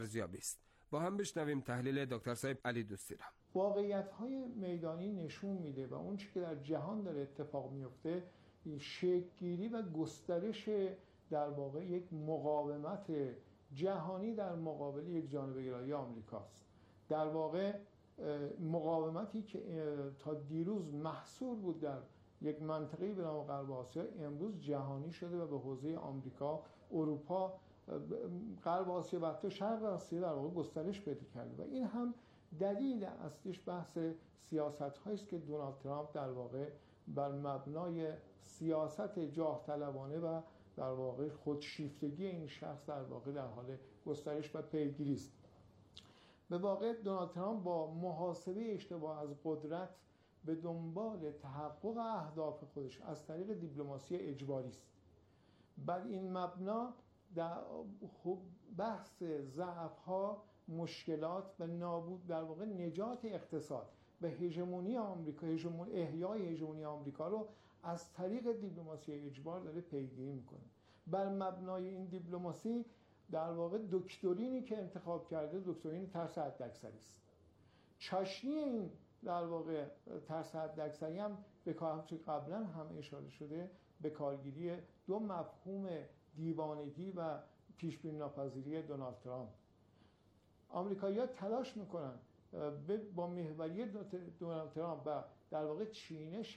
ارزیابی است. با هم بشنویم تحلیل دکتر صاحب علی دوستی را. واقعیت‌های میدانی نشون میده و اون چیزی که در جهان داره اتفاق میفته شکل‌گیری و گسترش در واقع یک مقاومت جهانی در مقابل یک جانبه‌گرایی آمریکاست. در واقع مقاومتی که تا دیروز محصور بود در یک منطقه‌ای به نام غرب آسیا امروز جهانی شده و به حوزه آمریکا، اروپا، غرب آسیا و حتی شرق آسیا در واقع گسترش پیدا کرده و این هم دلیل اصلیش بحث سیاست‌هایی است که دونالد ترامپ در واقع بر مبنای سیاست جاه طلبانه و در واقع خودشیفتگی این شخص در واقع در حال گسترش و پیگیری است. به واقع دونالد ترامپ با محاسبه اشتباه از قدرت به دنبال تحقق اهداف خودش از طریق دیپلماسی اجباری است. بر این مبنا در بحث ضعف‌ها، مشکلات و نابود در واقع نجات اقتصاد و هژمونی آمریکا، احیای هژمونی آمریکا رو از طریق دیپلماسی اجبار داره پیگیری میکنه. بر مبنای این دیپلماسی در واقع دکترینی که انتخاب کرده دکترین ترس حداکثری است. چاشنی این در واقع ترس حداکثری هم به کار که قبلا هم اشاره شده به کارگیری دو مفهوم دیوانگی و پیش‌بینی ناپذیری دونالد ترامپ. آمریکایی‌ها تلاش میکنن با محوری دونالد ترامپ و در واقع چینش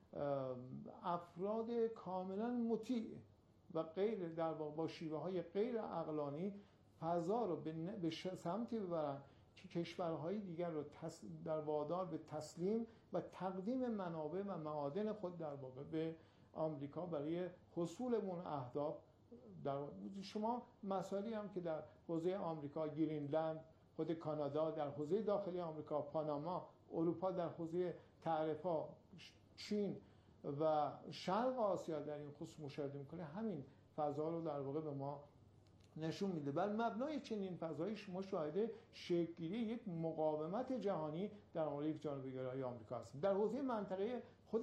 افراد کاملا مطیع و غیر در واقع با شیوه های غیر عقلانی فضا رو به سمتی ببرن که کشورهای دیگر رو در وادار به تسلیم و تقدیم منابع و معادن خود در واقع به آمریکا برای حصول اون اهداف. در شما مسائلی هم که در حوزه آمریکا، گرینلند، خود کانادا، در حوزه داخلی آمریکا، پاناما، اروپا در حوزه تعرفه‌ها، چین و شرق آسیا در این خصوص مشاهده میکنه، همین فضا رو در واقع به ما نشون میده. بر مبنای چنین فضایی شما شاهد شکل‌گیری یک مقاومت جهانی در مورد یک جانبه‌گرایی آمریکا هستیم. در حوزه منطقه خود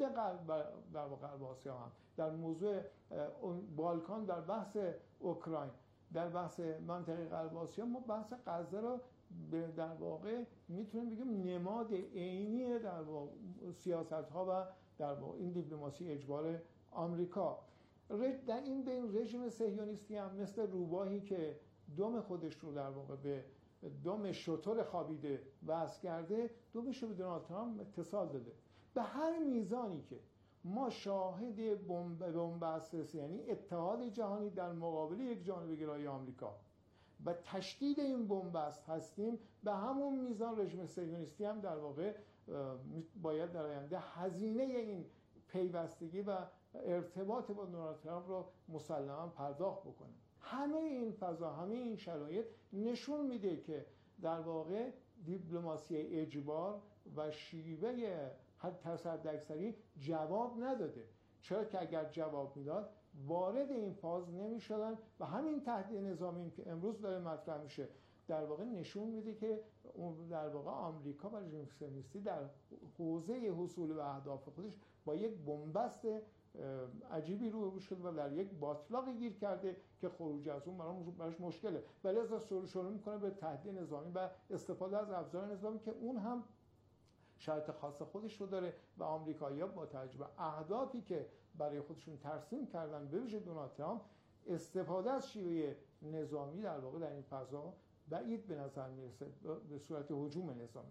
غرب آسیا هم در موضوع بالکان، در بحث اوکراین، در بحث منطقه غرب آسیا ما بحث غزه را در واقع میتونیم بگیم نماد عینی در واقع سیاست‌ها و در واقع این دیپلماسی اجبار آمریکا. در این بین رژیم صهیونیستی هم مثل روباهی که دم خودش رو در واقع به دم شتر خوابیده وصل کرده، دمش رو به دونالد ترامپ اتصال داده. به هر میزانی که ما شاهد بن‌بست، یعنی اتحاد جهانی در مقابل یک جانبه‌گرایی آمریکا و تشدید این بن‌بست هستیم، به همون میزان رژیم صهیونیستی هم در واقع باید در آینده هزینه این پیوستگی و ارتباط با دونالد ترامپ رو مسلماً پرداخت بکنه. همه این فضا، همه این شرایط نشون میده که در واقع دیپلماسی اجبار و شیوه ترس حداکثری جواب نداده. چرا که اگر جواب میداد وارد این فاز نمیشدن و همین تهدید نظامی که امروز داره مطرح میشه در واقع نشون میده که در واقع آمریکا و رژیم صهیونیستی در حوزه حصول به اهداف خودش با یک بن‌بست عجیبی روبرو شد و در یک باطلاقی گیر کرده که خروج از اون براش مشکله. ولی از شروع میکنه به تهدید نظامی و استفاده از ابزار نظامی که اون هم شرط خاص خودش رو داره و آمریکایی‌ها با توجه به اهدافی که برای خودشون ترسیم کردن به ویژه دونالد ترامپ، استفاده از شیوه نظامی در واقع در این فضا بعید به نظر میرسه به صورت هجوم نظامی.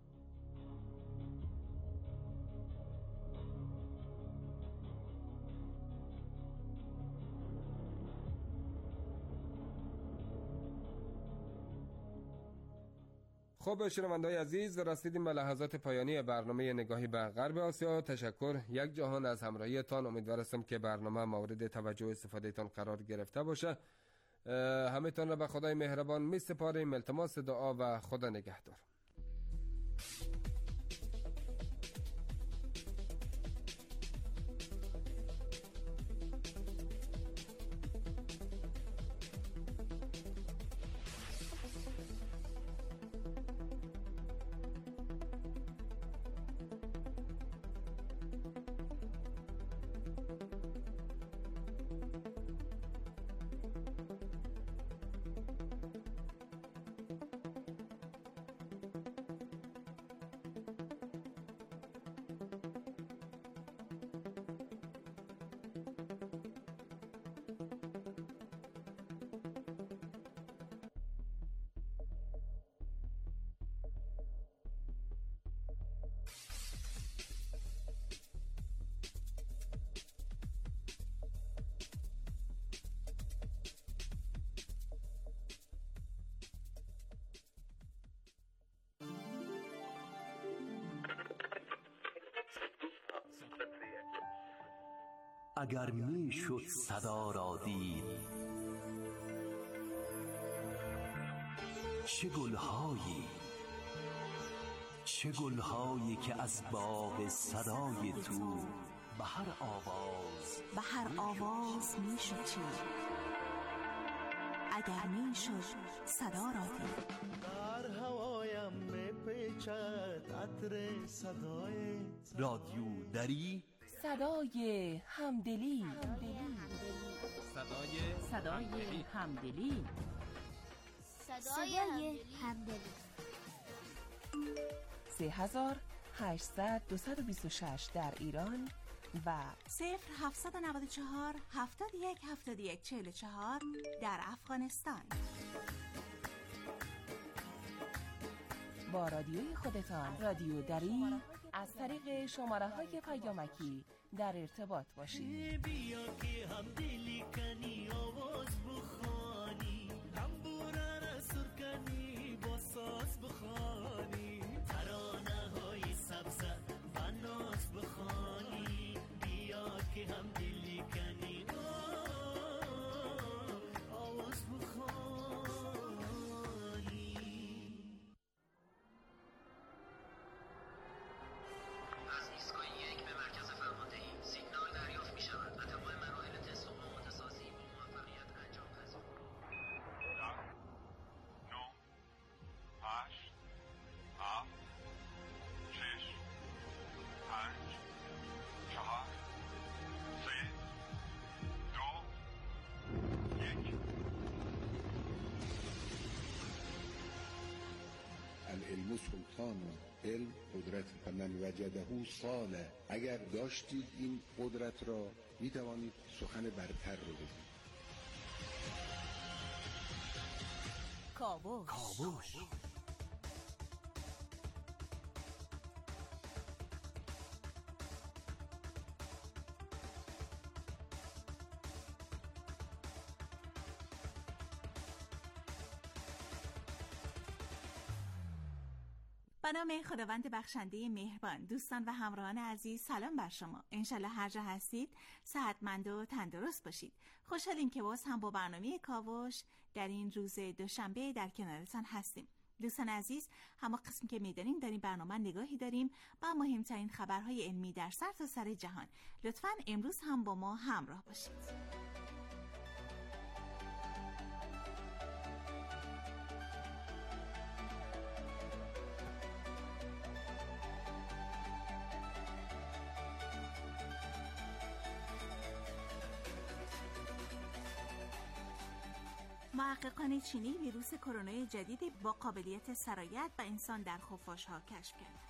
خب شنونده‌های عزیز، رسیدیم به لحظات پایانی برنامه نگاهی به غرب آسیا. تشکر یک جهان از همراهیتان. امیدوار هستم که برنامه مورد توجه و استفاده تان قرار گرفته باشه. همه تان را به خدای مهربان می سپاریم. التماس دعا و خدا نگهدار. اگر میشد صدا را دید، چه گلهایی که از باغ صدای تو به هر آواز میشد چید. اگر میشد صدا را دید. در هوایم میپیچد عطر صدایت. رادیو دری، صدای همدلی. صدای همدلی. 3800-226 در ایران و 0794-717144 در افغانستان. با رادیوی خودتان، رادیو دری، از طریق شماره‌های پیامکی در ارتباط باشید. بیا که هم دلی کنی آواز بخوانی، هم بوره را سر کنی با ساز بخوانی، ترانه های سبز و ناز بخوانی. بیا که هم دلی کنی آواز بخوانی. از ایستگاه 1 به مرکز فرماندهی سیگنال دریافت می شود و تمام مراحل تست و آماده سازی با موفقیت انجام پذیر. 9 8 7 6 5 4 3 2 1. العلم سلطان، علم قدرت، فمن وجده صانع. اگر داشتید این قدرت را می توانید سخن برتر رو بگید. کاوش. به نام خداوند بخشنده مهربان. دوستان و همراهان عزیز، سلام بر شما. انشالله هر جا هستید صحتمند و تندرست باشید. خوشحالیم که باز هم با برنامه کاوش در این روز دوشنبه در کنارتان هستیم. دوستان عزیز، همه قسم که می‌دانیم در این برنامه نگاهی داریم با مهمترین خبرهای علمی در سرتاسر جهان. لطفاً امروز هم با ما همراه باشید. محققان چینی ویروس کرونا جدید با قابلیت سرایت به انسان در خفاش‌ها کشف کردند.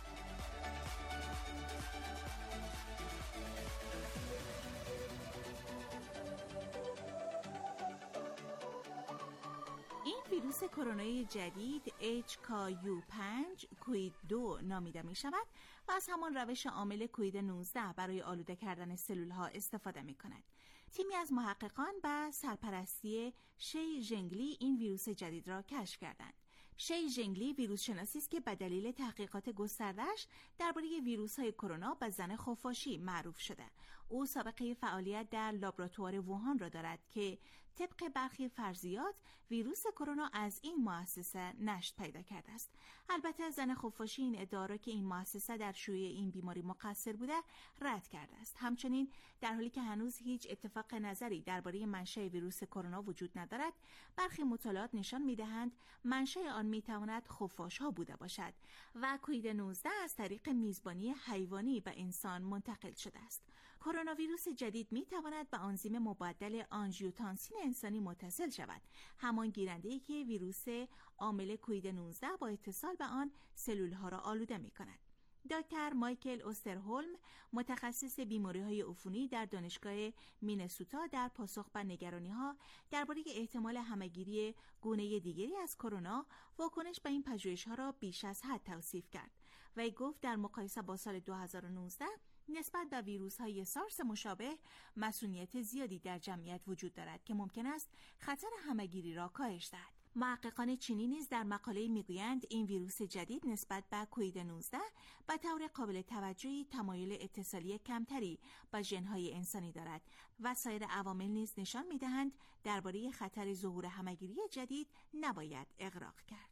این ویروس کرونا جدید HKU5 کوید 2 نامیده می شود و از همان روش عامل کوید 19 برای آلوده کردن سلول‌ها استفاده می کند. تیمی از محققان با سرپرستی شی ژنگلی این ویروس جدید را کشف کردند. شی ژنگلی ویروس شناسی است که به دلیل تحقیقات گسترده‌اش درباره ویروس‌های کرونا به زن خفاشی معروف شده. او سابقه فعالیت در لابراتوار ووهان را دارد که طبق برخی فرضیات ویروس کرونا از این مؤسسه نشأت پیدا کرده است. البته زن خفاشی این ادعا را که این مؤسسه در شیوع این بیماری مقصر بوده رد کرده است. همچنین در حالی که هنوز هیچ اتفاق نظری درباره منشأ ویروس کرونا وجود ندارد، برخی مطالعات نشان می‌دهند منشأ آن می‌تواند خفاش‌ها بوده باشد و کوید 19 از طریق میزبانی حیوانی به انسان منتقل شده است. کرونا ویروس جدید می‌تواند به آنزیم مبدل آنژیوتانسین انسانی متصل شود، همان گیرنده‌ای که ویروس عامل کوید 19 با اتصال به آن سلول‌ها را آلوده می‌کند. دکتر مایکل اوسترهولم، متخصص بیماری‌های عفونی در دانشگاه مینسوتا، در پاسخ به نگرانی‌ها درباره احتمال همه‌گیری گونه دیگری از کرونا، واکنش به این پژوهش‌ها را بیش از حد توصیف کرد و گفت در مقایسه با سال 2019 نسبت به ویروس‌های سارس مشابه مسئولیت زیادی در جمعیت وجود دارد که ممکن است خطر همه‌گیری را کاهش دهد. محققان چینی نیز در مقاله میگویند این ویروس جدید نسبت به کووید 19 به طور قابل توجهی تمایل اتصالی کمتری با ژن‌های انسانی دارد و سایر عوامل نیز نشان می‌دهند درباره خطر ظهور همه‌گیری جدید نباید اغراق کرد.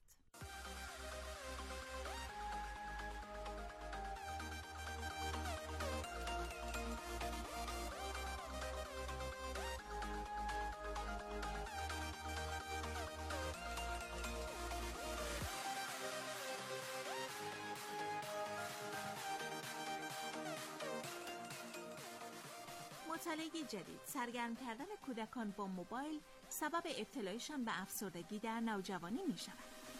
مطالعه جدید: سرگرم کردن کودکان با موبایل سبب ابتلایشان به افسردگی در نوجوانی می شود.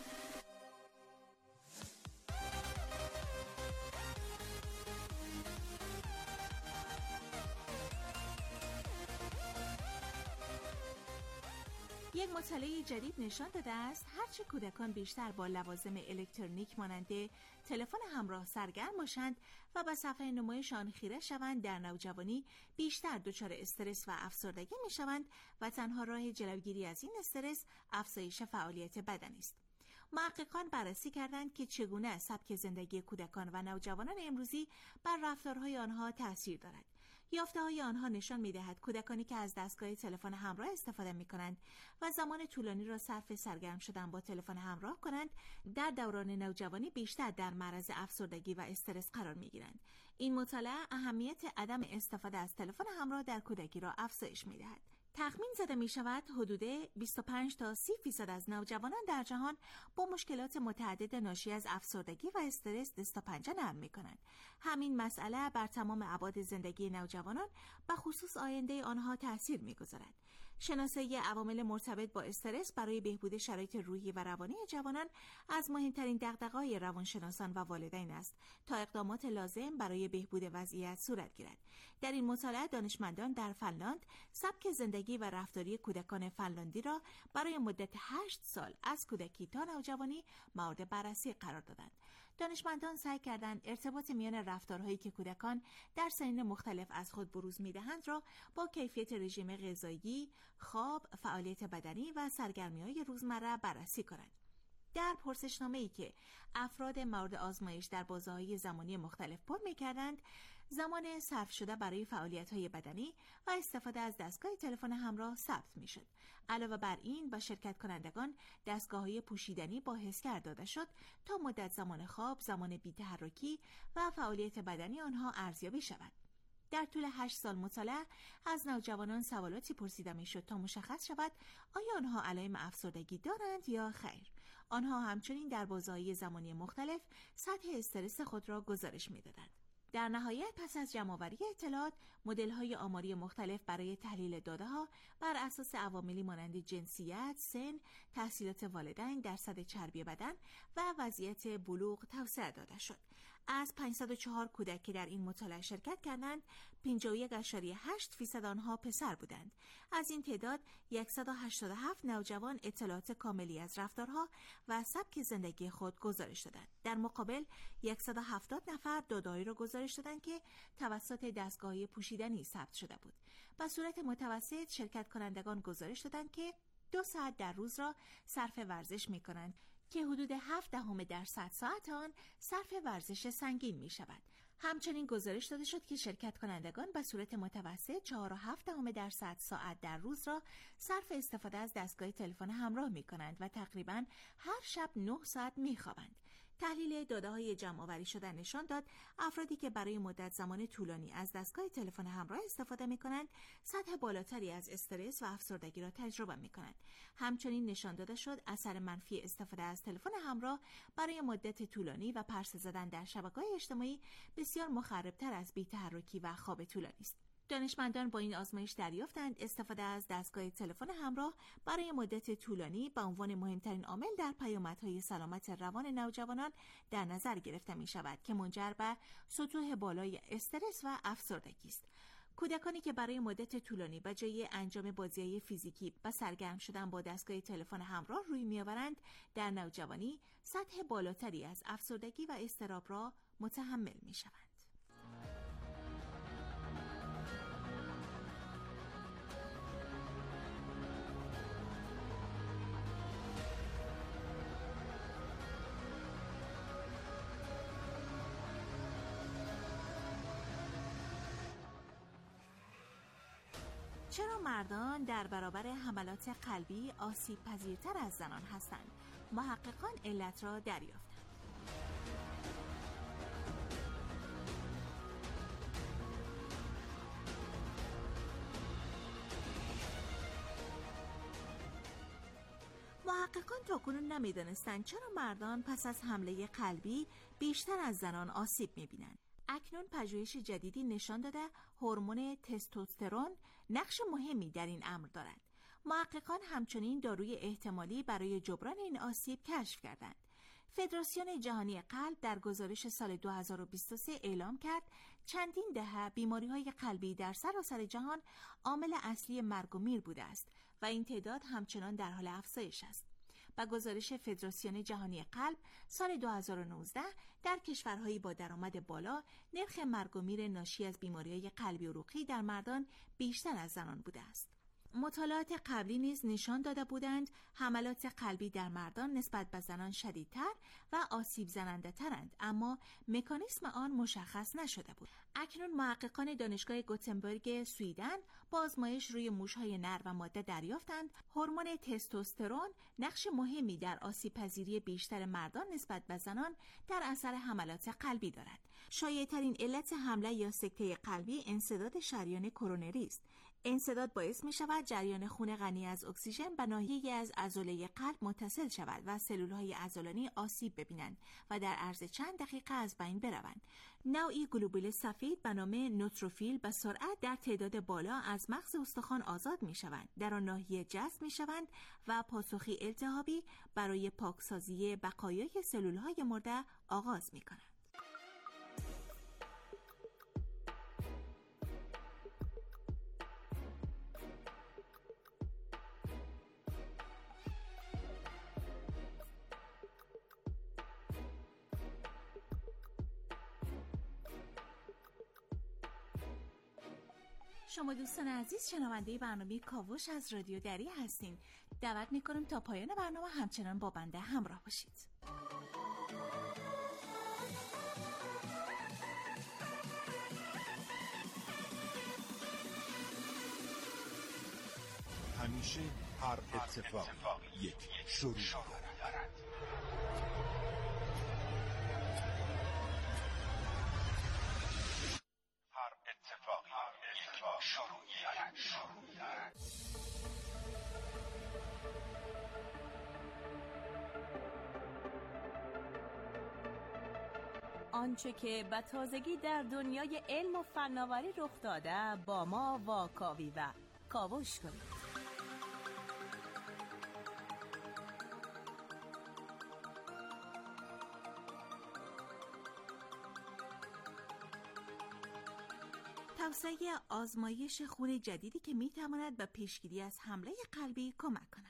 یک مطالعه جدید نشان داده است هرچه کودکان بیشتر با لوازم الکترونیک مانند تلفن همراه سرگرم باشند و به صفحه نمایش آن خیره شوند، در نوجوانی بیشتر دچار استرس و افسردگی می‌شوند و تنها راه جلوگیری از این استرس افزایش فعالیت بدنی است. محققان بررسی کردند که چگونه سبک زندگی کودکان و نوجوانان امروزی بر رفتارهای آنها تأثیر دارد. یافته‌های آنها نشان می‌دهد کودکانی که از دستگاه تلفن همراه استفاده می‌کنند و زمان طولانی را صرف سرگرم شدن با تلفن همراه کنند، در دوران نوجوانی بیشتر در معرض افسردگی و استرس قرار می‌گیرند. این مطالعه اهمیت عدم استفاده از تلفن همراه در کودکی را افزایش می‌دهد. تخمین زده می شود حدود 25 تا 30% از نوجوانان در جهان با مشکلات متعدد ناشی از افسردگی و استرس دست و پنجه نرم می کنند. همین مسئله بر تمام ابعاد زندگی نوجوانان و خصوص آینده آنها تأثیر می گذارد. شناسایی عوامل مرتبط با استرس برای بهبود شرایط روحی و روانی جوانان از مهمترین دغدغه‌های روانشناسان و والدین است تا اقدامات لازم برای بهبود وضعیت صورت گیرد. در این مطالعه دانشمندان در فنلاند سبک زندگی و رفتاری کودکان فنلاندی را برای مدت 8 سال از کودکی تا نوجوانی مورد بررسی قرار دادند. دانشمندان سعی کردند ارتباط میان رفتارهایی که کودکان در سنین مختلف از خود بروز می‌دهند را با کیفیت رژیم غذایی، خواب، فعالیت بدنی و سرگرمی‌های روزمره بررسی کنند. در پرسشنامه‌ای که افراد مورد آزمایش در بازه‌های زمانی مختلف پر می‌کردند، زمان صرف شده برای فعالیت‌های بدنی و استفاده از دستگاه تلفن همراه ثبت می‌شد. علاوه بر این، با شرکت کنندگان دستگاه‌های پوشیدنی با حسگر داده شد تا مدت زمان خواب، زمان بی‌تحرکی و فعالیت بدنی آنها ارزیابی شود. در طول 8 سال مطالعه از نوجوانان سوالاتی پرسیده می‌شد تا مشخص شود آیا آنها علائم افسردگی دارند یا خیر. آنها همچنین در بازه‌های زمانی مختلف سطح استرس خود را گزارش می‌دادند. در نهایت پس از جمع‌آوری اطلاعات، مدل‌های آماری مختلف برای تحلیل داده‌ها بر اساس عواملی مانند جنسیت، سن، تحصیلات والدین، درصد چربی بدن و وضعیت بلوغ توسعه داده شد. از 504 کودک که در این مطالعه شرکت کردند، 51.8% آنها پسر بودند. از این تعداد 187 نوجوان اطلاعات کاملی از رفتارها و سبک زندگی خود گزارش دادند. در مقابل 170 نفر داده‌هایی را گزارش دادند که توسط دستگاه‌های پوشیدنی ثبت شده بود. به صورت متوسط شرکت کنندگان گزارش دادند که 2 ساعت در روز را صرف ورزش می‌کنند که حدود 0.7% ساعت آن صرف ورزش سنگین می شود. همچنین گزارش داده شد که شرکت کنندگان به صورت متوسط 4.7% ساعت در روز را صرف استفاده از دستگاه تلفن همراه می کنند و تقریباً هر شب 9 ساعت می خوابند. تحلیل داده‌های جمع‌آوری شده نشان داد افرادی که برای مدت زمان طولانی از دستگاه تلفن همراه استفاده می‌کنند سطح بالاتری از استرس و افسردگی را تجربه می‌کنند. همچنین نشان داده شد اثر منفی استفاده از تلفن همراه برای مدت طولانی و پرسه زدن در شبکه‌های اجتماعی بسیار مخرب‌تر از بی‌تحرکی و خواب طولانی است. دانشمندان با این آزمایش دریافتند استفاده از دستگاه تلفن همراه برای مدت طولانی به عنوان مهمترین عامل در پیامدهای سلامت روان نوجوانان در نظر گرفته می شود که منجر به سطوح بالای استرس و افسردگی است. کودکانی که برای مدت طولانی به جای انجام بازی‌های فیزیکی و سرگرم شدن با دستگاه تلفن همراه روی می‌آورند، در نوجوانی سطح بالاتری از افسردگی و اضطراب را متحمل می‌شوند. چرا مردان در برابر حملات قلبی آسیب پذیرتر از زنان هستند؟ محققان علت را دریافتند. محققان تاکنون نمی‌دانستند چرا مردان پس از حمله قلبی بیشتر از زنان آسیب می‌بینند. اکنون پژوهش جدیدی نشان داده هورمون تستوسترون نقش مهمی در این امر دارد. محققان همچنین داروی احتمالی برای جبران این آسیب کشف کردند. فدراسیون جهانی قلب در گزارش سال 2023 اعلام کرد چندین دهه بیماری‌های قلبی در سراسر جهان عامل اصلی مرگ و میر بوده است و این تعداد همچنان در حال افزایش است. با گزارش فدراسیون جهانی قلب سال 2019 در کشورهایی با درآمد بالا نرخ مرگ و میر ناشی از بیماری‌های قلبی عروقی در مردان بیشتر از زنان بوده است. مطالعات قبلی نیز نشان داده بودند حملات قلبی در مردان نسبت به زنان شدیدتر و آسیب زننده ترند، اما مکانیسم آن مشخص نشده بود. اکنون محققان دانشگاه گوتنبرگ سوئیدن با آزمایش روی موش‌های نر و ماده دریافتند هورمون تستوسترون نقش مهمی در آسیب پذیری بیشتر مردان نسبت به زنان در اثر حملات قلبی دارد. شایع‌ترین علت حمله یا سکته قلبی انسداد شریان کرونری است. انسداد باعث می شود جریان خون غنی از اکسیژن به ناحیه‌ای از عضله قلب متصل شود و سلول‌های عضلانی آسیب ببینند و در عرض چند دقیقه از بین بروند. نوعی گلوبول سفید به نام نوتروفیل به سرعت در تعداد بالا از مغز استخوان آزاد می شوند. در آن ناحیه جذب می شوند و پاسخی التهابی برای پاکسازی بقایای سلول‌های مرده آغاز می کنند. شما دوستان عزیز شنونده برنامه کاوش از رادیو دری هستین. دعوت میکنم تا پایان برنامه همچنان با بنده همراه باشید. همیشه هر اتفاق یک شروع دارد. آنچه که به تازگی در دنیای علم و فناوری رخ داده با ما واکاوی و کاوش کنید. توسعه آزمایش خون جدیدی که میتواند به پیشگیری از حمله قلبی کمک کند.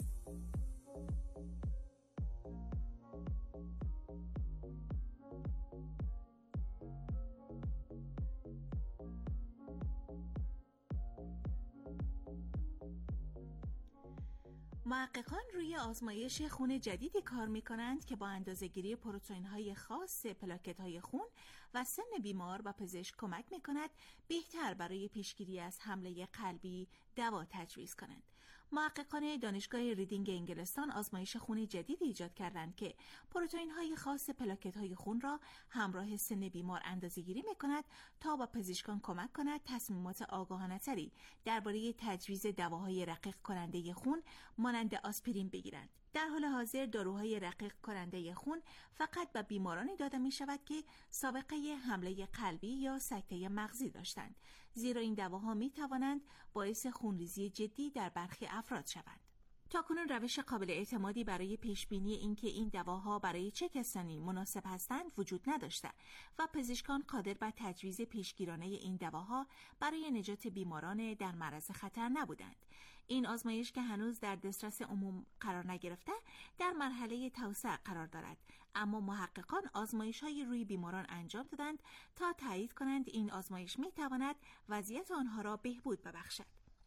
محققان روی آزمایش خون جدیدی کار می‌کنند که با اندازه‌گیری پروتئین‌های خاص پلاکت‌های خون و سن بیمار و پزشک کمک می‌کند بهتر برای پیشگیری از حمله قلبی دوا تجویز کنند. محققان دانشگاه ریدینگ انگلستان آزمایش خون جدیدی ایجاد کردند که پروتئین‌های خاص پلاکت‌های خون را همراه سن بیمار اندازه‌گیری می‌کند تا به پزشکان کمک کند تصمیمات آگاهانه‌تری درباره تجویز دواهای رقیق کننده خون مانند آسپرین بگیرند. در حال حاضر داروهای رقیق کننده خون فقط به بیمارانی داده می شود که سابقه حمله قلبی یا سکته مغزی داشتند، زیرا این دواها می توانند باعث خونریزی جدی در برخی افراد شوند. تاکنون روش قابل اعتمادی برای پیشبینی اینکه این دواها برای چه کسانی مناسب هستند وجود نداشته و پزشکان قادر به تجویز پیشگیرانه این دواها برای نجات بیماران در معرض خطر نبودند. این آزمایش که هنوز در دسترس عموم قرار نگرفته در مرحله توسعه قرار دارد، اما محققان آزمایش‌های روی بیماران انجام دادند تا تایید کنند این آزمایش می‌تواند وضعیت آنها را بهبود ببخشد.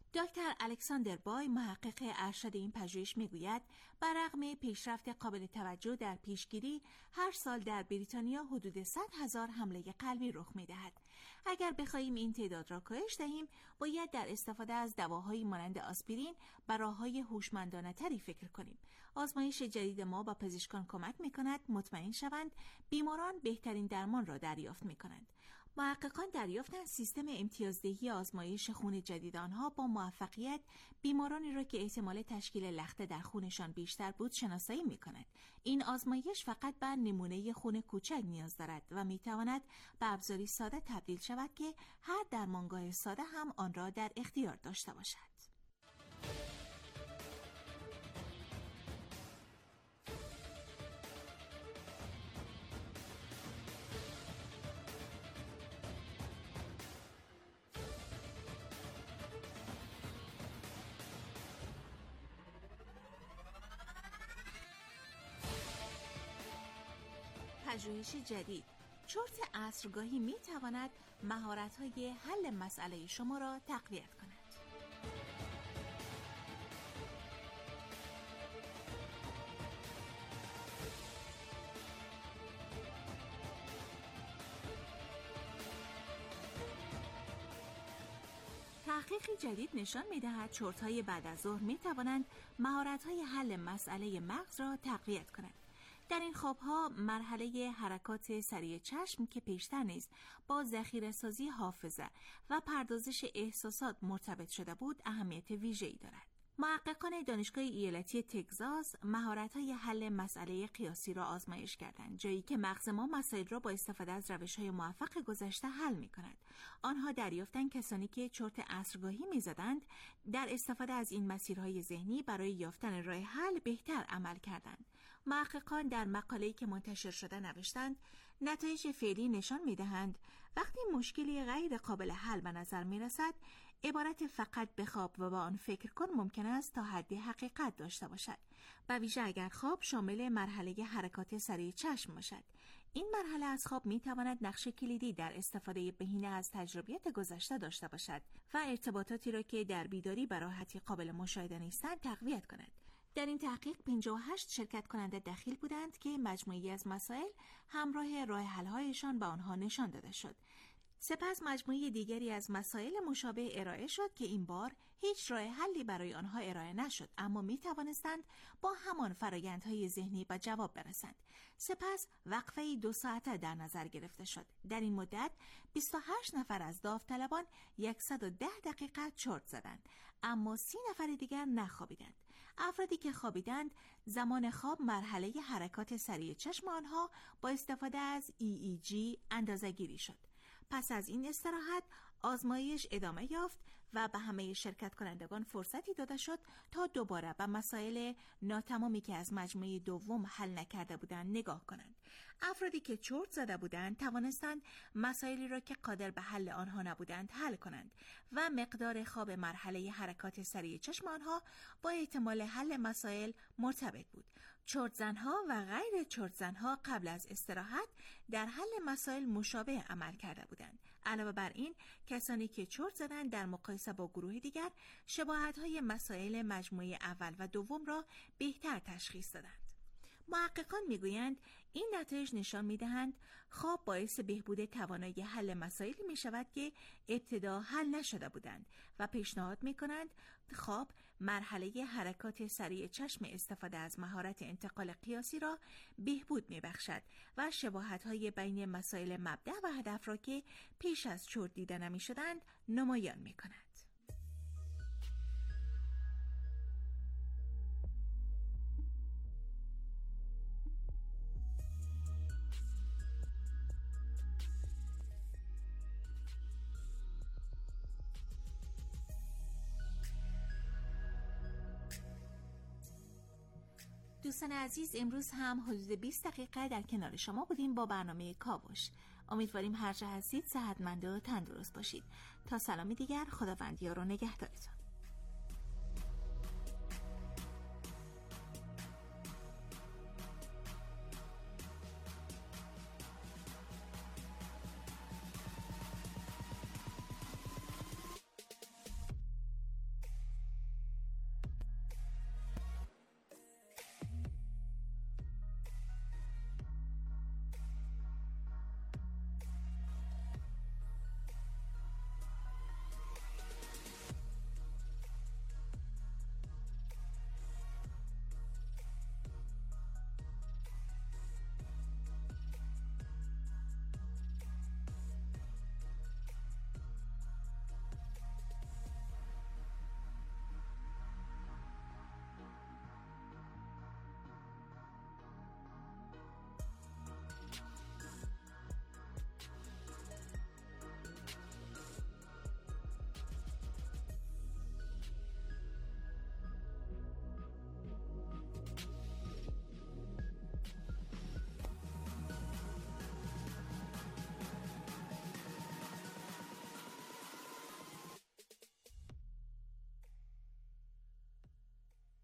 دکتر الکساندر بای محقق ارشد این پژوهش میگوید بررغم پیشرفت قابل توجه در پیشگیری هر سال در بریتانیا حدود 100,000 حمله قلبی رخ میدهد. اگر بخواهیم این تعداد را کاهش دهیم باید در استفاده از دواهایی مانند آسپرین به راه‌های هوشمندانه‌تری فکر کنیم. آزمایش جدید ما با پزشکان کمک می‌کند مطمئن شوند بیماران بهترین درمان را دریافت می‌کنند. محققان دریافتند سیستم امتیازدهی آزمایش خون جدید آنها با موفقیت بیمارانی را که احتمال تشکیل لخته در خونشان بیشتر بود شناسایی می‌کند. این آزمایش فقط بر نمونه خون کوچک نیاز دارد و می‌تواند به ابزاری ساده تبدیل شود که هر درمانگاه ساده هم آن را در اختیار داشته باشد. پژوهش جدید: چرت عصرگاهی می تواند مهارت‌های حل مسئله شما را تقویت کند. تحقیقی جدید نشان می‌دهد چرت‌های بعد از ظهر می‌توانند مهارت‌های حل مسئله مغز را تقویت کنند. در این خواب‌ها مرحله حرکات سریع چشم که پیشتر نیز با ذخیره‌سازی حافظه و پردازش احساسات مرتبط شده بود اهمیت ویژه‌ای دارد. محققان دانشگاه ایالتی تگزاس مهارت‌های حل مسئله قیاسی را آزمایش کردند، جایی که مغز ما مسائل را با استفاده از روش‌های موفق گذشته حل می‌کند. آنها دریافتند کسانی که چرت عصرگاهی می‌زدند در استفاده از این مسیرهای ذهنی برای یافتن راه حل بهتر عمل کردند. محققان در مقاله‌ای که منتشر شده نوشتند نتایج فعلی نشان می‌دهند وقتی مشکلی غیر قابل حل به نظر می‌رسد، عبارت فقط بخواب و با آن فکر کن ممکن است تا حدی حقیقت داشته باشد، به ویژه اگر خواب شامل مرحله حرکات سریع چشم باشد. این مرحله از خواب می‌تواند نقش کلیدی در استفاده بهینه از تجربیات گذشته داشته باشد و ارتباطاتی را که در بیداری به راحتی قابل مشاهده نیستند تقویت کند. در این تحقیق 58 شرکت کننده دخیل بودند که مجموعی از مسائل همراه راه حل‌هایشان به آنها نشان داده شد. سپس مجموعه دیگری از مسائل مشابه ارائه شد که این بار هیچ راه حلی برای آنها ارائه نشد، اما می توانستند با همان فرآیندهای ذهنی به جواب برسند. سپس وقفه 2 ساعته در نظر گرفته شد. در این مدت 28 نفر از داوطلبان 110 دقیقه چرت زدند، اما 30 نفر دیگر نخوابیدند. افرادی که خوابیدند زمان خواب مرحله حرکات سریع چشم آنها با استفاده از EEG اندازه‌گیری شد. پس از این استراحت آزمایش ادامه یافت و به همه شرکت کنندگان فرصتی داده شد تا دوباره به مسائل ناتمامی که از مجموعه دوم حل نکرده بودند نگاه کنند. افرادی که چرت زده بودند توانستند مسائلی را که قادر به حل آنها نبودند حل کنند و مقدار خواب مرحله حرکات سریع چشم آنها با احتمال حل مسائل مرتبط بود. چرت زنها و غیر چرت زنها قبل از استراحت در حل مسائل مشابه عمل کرده بودند. علاوه بر این، کسانی که چرت زدند در مقایسه با گروه دیگر شباهت‌های مسائل مجموعه اول و دوم را بهتر تشخیص دادند. محققان میگویند این نتایج نشان میدهند خواب باعث بهبود توانایی حل مسائلی می شود که ابتدا حل نشده بودند و پیشنهاد می کنند خواب مرحله حرکات سریع چشم استفاده از مهارت انتقال قیاسی را بهبود می بخشد و شباهت‌های بین مسائل مبدأ و هدف را که پیش از چرت دیده نمی شدند نمایان می کند. دوستان عزیز، امروز هم حدود 20 دقیقه در کنار شما بودیم با برنامه کاوش. امیدواریم هر جا هستید صحتمند و تندرست باشید. تا سلامی دیگر، خداوندیار و نگهدارتون.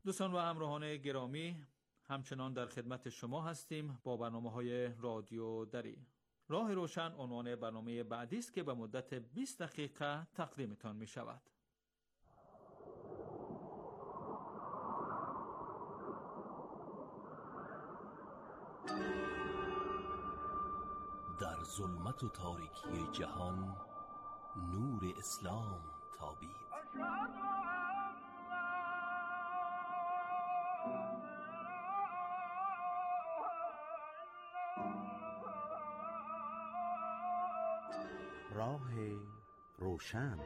دوستان و همراهان گرامی، همچنان در خدمت شما هستیم با برنامه‌های رادیو دری. راه روشن عنوان برنامه بعدی است که به مدت 20 دقیقه تقدیمتان می شود. در ظلمت و تاریکی جهان نور اسلام تابید. راه روشن.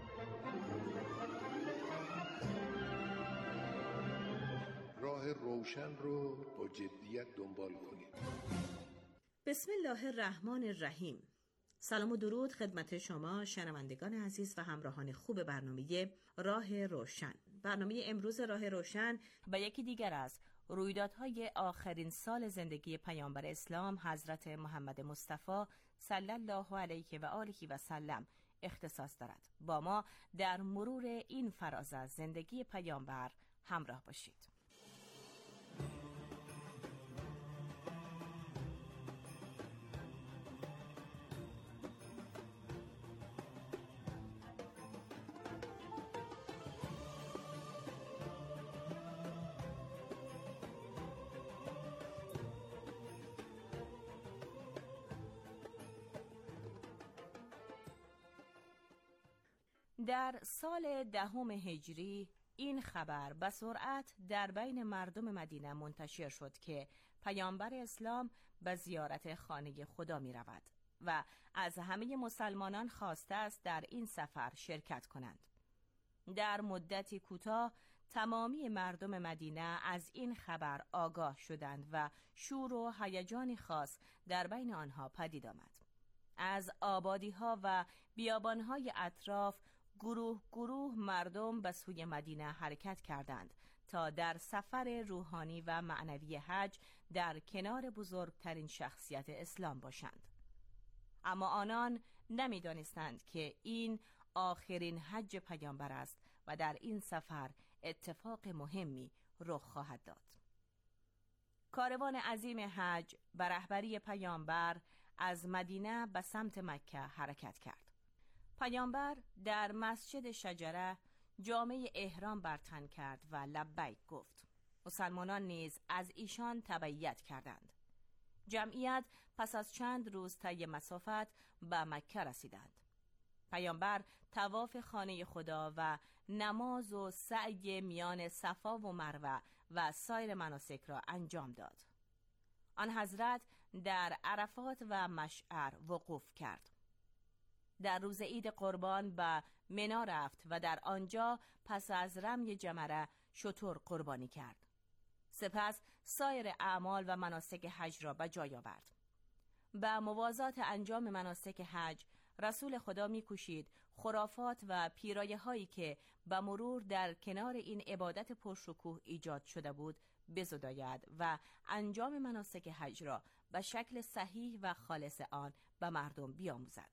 راه روشن رو با جدیت دنبال کنید. بسم الله الرحمن الرحیم. سلام و درود خدمت شما شنوندگان عزیز و همراهان خوب برنامه راه روشن. برنامه امروز راه روشن به یکی دیگر از رویدادهای آخرین سال زندگی پیامبر اسلام حضرت محمد مصطفی صلی الله علیه و آله و سلم اختصاص دارد. با ما در مرور این فراز از زندگی پیامبر همراه باشید. در سال 10 هجری این خبر به سرعت در بین مردم مدینه منتشر شد که پیامبر اسلام به زیارت خانه خدا می رود و از همه مسلمانان خواسته است در این سفر شرکت کنند. در مدتی کوتاه تمامی مردم مدینه از این خبر آگاه شدند و شور و هیجانی خاص در بین آنها پدید آمد. از آبادی‌ها و بیابان‌های اطراف گروه گروه مردم به سوی مدینه حرکت کردند تا در سفر روحانی و معنوی حج در کنار بزرگترین شخصیت اسلام باشند. اما آنان نمی‌دانستند که این آخرین حج پیامبر است و در این سفر اتفاق مهمی رخ خواهد داد. کاروان عظیم حج به رهبری پیامبر از مدینه به سمت مکه حرکت کرد. پیامبر در مسجد شجره جامه احرام بر تن کرد و لبیک گفت. مسلمانان نیز از ایشان تبعیت کردند. جمعیت پس از چند روز طی مسافت به مکه رسیدند. پیامبر طواف خانه خدا و نماز و سعی میان صفا و مروه و سایر مناسک را انجام داد. آن حضرت در عرفات و مشعر وقوف کرد. در روز عید قربان به منا رفت و در آنجا پس از رمی جمره شتر قربانی کرد. سپس سایر اعمال و مناسک حج را به جای آورد. به موازات انجام مناسک حج رسول خدا می‌کوشید خرافات و پیرایه هایی که به مرور در کنار این عبادت پرشکوه ایجاد شده بود بزداید و انجام مناسک حج را به شکل صحیح و خالص آن به مردم بیاموزد.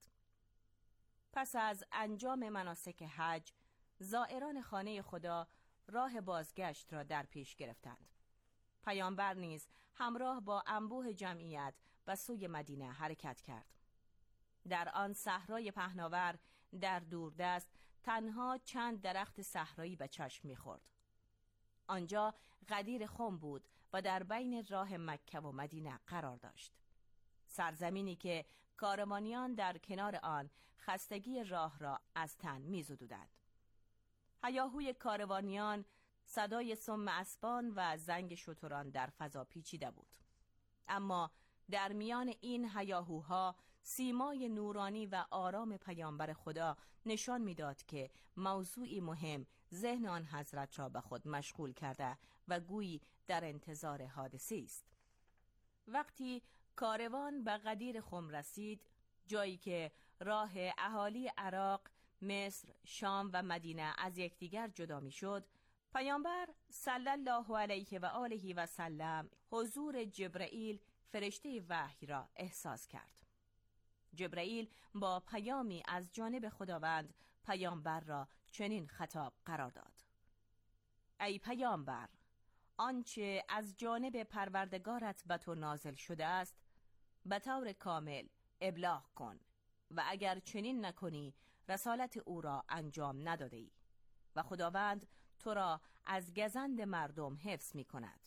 پس از انجام مناسک حج زائران خانه خدا راه بازگشت را در پیش گرفتند. پیامبر نیز همراه با انبوه جمعیت به سوی مدینه حرکت کرد. در آن صحرای پهناور در دوردست تنها چند درخت صحرایی به چشم می‌خورد. آنجا غدیر خم بود و در بین راه مکه و مدینه قرار داشت. سرزمینی که کاروانیان در کنار آن خستگی راه را از تن می‌زدودند. هیاهوی کاروانیان، صدای سم اسبان و زنگ شتران در فضا پیچیده بود. اما در میان این هیاهوها سیمای نورانی و آرام پیامبر خدا نشان می‌داد که موضوعی مهم ذهن آن حضرت را به خود مشغول کرده و گویی در انتظار حادثه است. وقتی کاروان به غدیر خم رسید، جایی که راه اهالی عراق، مصر، شام و مدینه از یکدیگر جدا می‌شد، پیامبر صلی الله علیه و آله و سلم حضور جبرائیل فرشته وحی را احساس کرد. جبرائیل با پیامی از جانب خداوند پیامبر را چنین خطاب قرار داد: ای پیامبر، آنچه از جانب پروردگارت به تو نازل شده است به طور کامل ابلاغ کن و اگر چنین نکنی رسالت او را انجام نداده ای و خداوند تو را از گزند مردم حفظ می کند.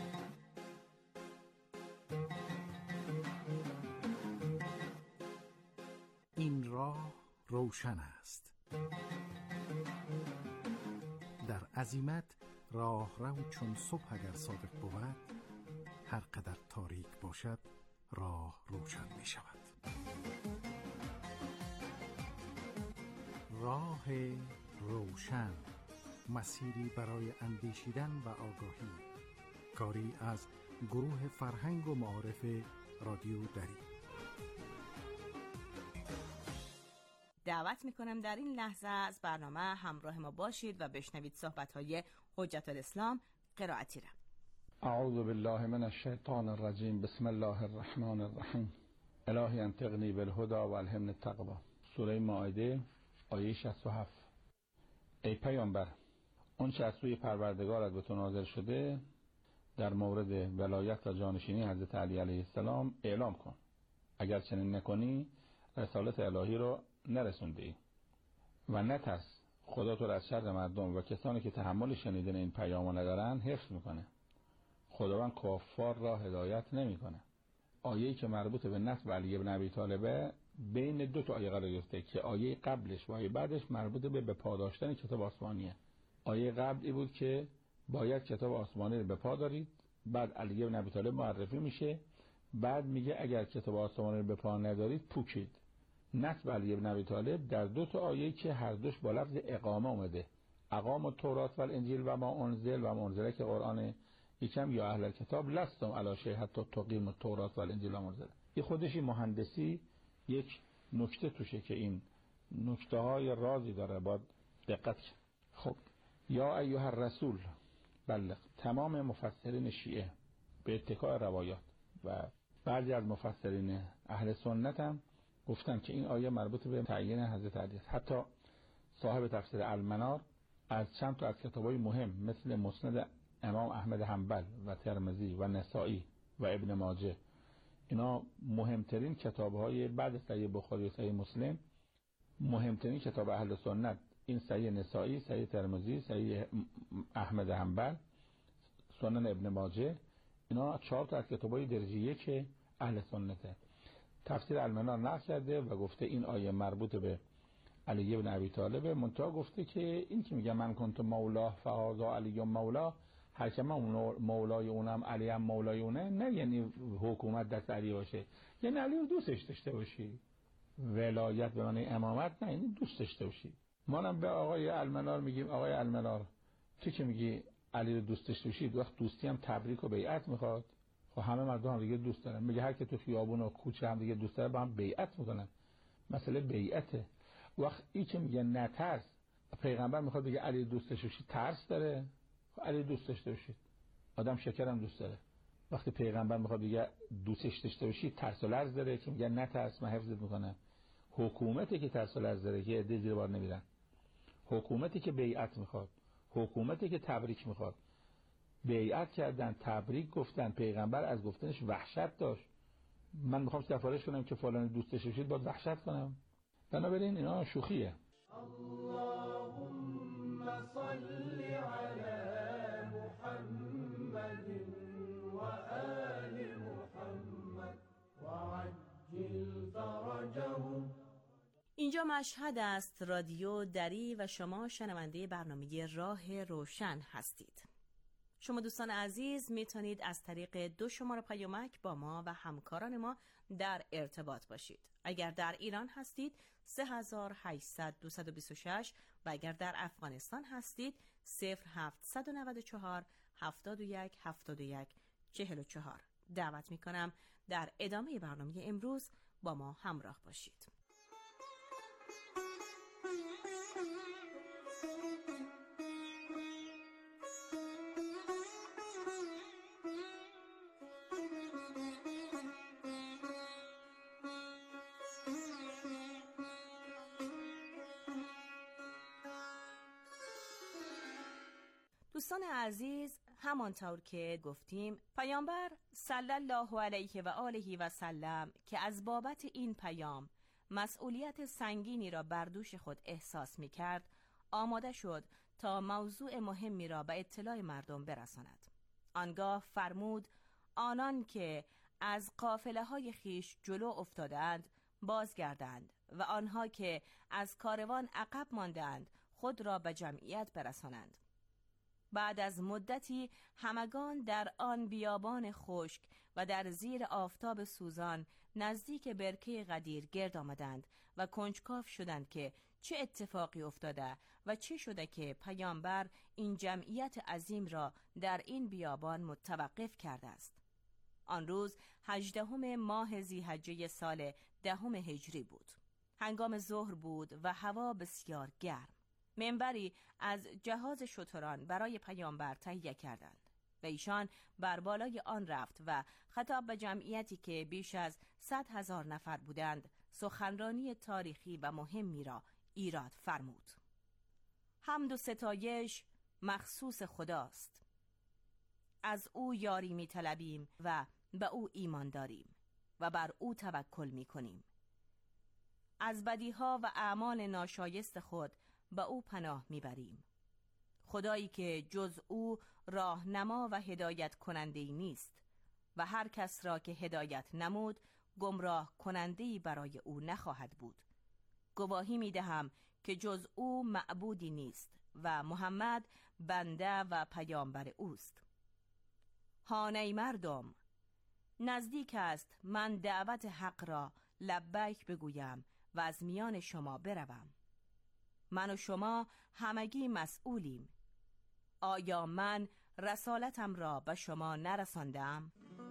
این راه روشن است. در عزیمت راه رو چون صبح اگر صادق بود، هر قدر تاریک باشد راه روشن می شود. راه روشن، مسیری برای اندیشیدن و آگاهی. کاری از گروه فرهنگ و معارف رادیو دری. دعوت میکنم در این لحظه از برنامه همراه ما باشید و بشنوید صحبت‌های حجت الاسلام قرائتی را. اعوذ بالله من الشیطان الرجیم. بسم الله الرحمن الرحیم. الهی انطقنی بالهدى و الهمنی التقوی. سوره مائده آیه 67. ای پیامبر، اون چه از سوی پروردگارت به تو نازل شده در مورد ولایت و جانشینی حضرت علی علیه السلام اعلام کن. اگر چنین نکنی رسالت الهی رو نرسوندی و نترس، خدا تو را از شر مردم و کسانی که تحمل شنیدن این پیامو ندارن حفظ میکنه. خداوند کفار را هدایت نمیکنه. آیه‌ای که مربوط به نسب علی ابن ابی طالب بین دو تا آیه قرار گرفته که آیه قبلش و آیه بعدش مربوط به پاداشتن کتاب آسمانیه. آیه قبلی بود که باید کتاب آسمانی رو به پا دارید، بعد علی ابن ابی طالب معرفی میشه، بعد میگه اگر کتاب آسمانی رو به پا ندارید پوکید. نسب علی ابن ابی طالب در دو تا آیه که هر دوش با لفظ اقامه اومده، اقام التوراة و الانجیل و ما انزل و منزله که قرآن یکم یا اهل کتاب لستم علی شیء حتی تقیم التوراة و الانجیل و منزله. این خودش مهندسی یک نکته توشه که این نکته های رازی داره، باید دقت کنید. خب یا ایها الرسول بلغ. تمام مفسرین شیعه به اتکای روایات و بعضی از مفسرین اهل سنت هم گفتن که این آیه مربوط به تعیین حضرت علی است. حتی صاحب تفسیر المنار از چند تا از کتابای مهم مثل مسند امام احمد حنبل و ترمذی و نسائی و ابن ماجه، اینا مهمترین کتاب‌های بعد صحیح بخاری و صحیح مسلم، مهمترین کتاب اهل سنت این صحیح نسائی، صحیح ترمذی، صحیح احمد حنبل، سنن ابن ماجه، اینا 4 تا از کتاب‌های درجه 1 اهل سنته. تفسیر المنار نقل کرده و گفته این آیه مربوط به علی ابن ابی طالب، منتها گفته که این که میگه من کنت مولاه فهذا علی مولا، هر که من مولای اونم علی هم مولای اونه، نه یعنی حکومت دست علی باشه، یعنی علی رو دوستش داشته باشی. ولایت به معنی امامت نه، یعنی دوست داشته باشی. ما هم به آقای المنار میگیم آقای المنار تو که میگی علی رو دوست داشته باشی، وقت دوستی هم تبریک و بیعت میخواد. خب همه مردم هم دیگه دوست دارن، میگه هر که تو خیابون و کوچه هم دیگه دوست داره با هم بیعت میکنن. مسئله بیعته. وقت این که میگه نترس، پیغمبر میخواد بگه علی دوست داشته باشی، ترس داره؟ علی دوست داشته باشید، آدم شکرم دوست داره. وقتی پیغمبر میخواد بگه دوستش داشته باشی ترس و لرز داره که میگه نترس من حفظت میکنم. حکومتی که ترس و لرز داره که عده زیر بار نمیرن، حکومتی که بیعت میخواد، حکومتی که تبریک میخواد. بیعت کردن، تبریک گفتن، پیغمبر از گفتنش وحشت داشت. من میخوام سفارش کنم که فلان دوست داشته باشید باید وحشت کنم؟ بنابراین اینا شوخیه. اللهم صل على محمد و آل محمد و عجل فرجهم. اینجا مشهد است، رادیو دری و شما شنونده برنامه راه روشن هستید. شما دوستان عزیز میتونید از طریق 2 شماره پیامک با ما و همکاران ما در ارتباط باشید. اگر در ایران هستید 3800 226 و اگر در افغانستان هستید 0794 71 71 44. دعوت میکنم در ادامه برنامه امروز با ما همراه باشید. دوستان عزیز، همانطور که گفتیم پیامبر صلی الله علیه و آله و سلم که از بابت این پیام مسئولیت سنگینی را بر دوش خود احساس می کرد، آماده شد تا موضوع مهمی را به اطلاع مردم برساند. آنگاه فرمود آنان که از قافله های خیش جلو افتادند بازگردند و آنها که از کاروان عقب ماندند خود را به جمعیت برسانند. بعد از مدتی همگان در آن بیابان خشک و در زیر آفتاب سوزان نزدیک برکه غدیر گرد آمدند و کنجکاو شدند که چه اتفاقی افتاده و چه شده که پیامبر این جمعیت عظیم را در این بیابان متوقف کرده است. آن روز 18 ماه ذی‌حجه سال 10 هجری بود. هنگام ظهر بود و هوا بسیار گرم. منبری از جهاز شتران برای پیامبر تهیه کردند و ایشان بر بالای آن رفت و خطاب به جمعیتی که بیش از 100,000 نفر بودند سخنرانی تاریخی و مهمی را ایراد فرمود. حمد و ستایش مخصوص خداست. از او یاری می طلبیم و به او ایمان داریم و بر او توکل می کنیم. از بدیها و اعمال ناشایست خود به او پناه می بریم. خدایی که جز او راهنما و هدایت کننده‌ای نیست و هر کس را که هدایت نمود گمراه کننده‌ای برای او نخواهد بود. گواهی می دهم که جز او معبودی نیست و محمد بنده و پیامبر اوست. هان ای مردم، نزدیک است من دعوت حق را لبیک بگویم و از میان شما بروم. من و شما همگی مسئولیم. آیا من رسالتم را به شما نرساندم؟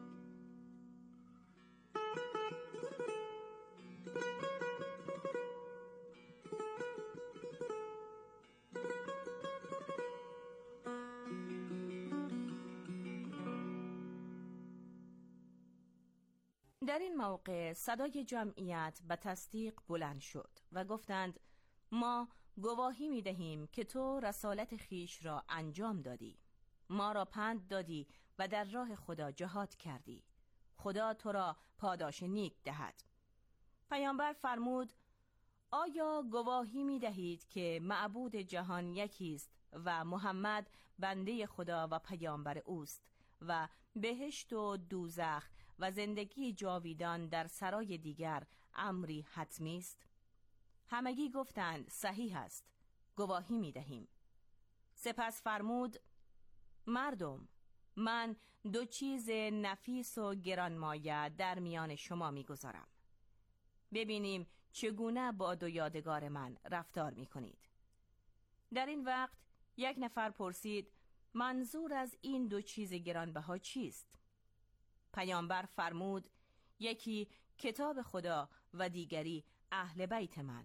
در این موقع صدای جمعیت به تصدیق بلند شد و گفتند ما گواهی می دهیم که تو رسالت خیش را انجام دادی. ما را پند دادی و در راه خدا جهاد کردی. خدا تو را پاداش نیک دهد. پیامبر فرمود آیا گواهی می دهید که معبود جهان یکی است و محمد بنده خدا و پیامبر اوست و بهشت و دوزخ و زندگی جاویدان در سرای دیگر امری حتمی است؟ همگی گفتند صحیح است، گواهی می دهیم. سپس فرمود مردم، من 2 چیز نفیس و گرانمایه در میان شما می گذارم. ببینیم چگونه با 2 یادگار من رفتار می کنید. در این وقت یک نفر پرسید منظور از این 2 چیز گرانبها چیست؟ پیامبر فرمود یکی کتاب خدا و دیگری اهل بیت من.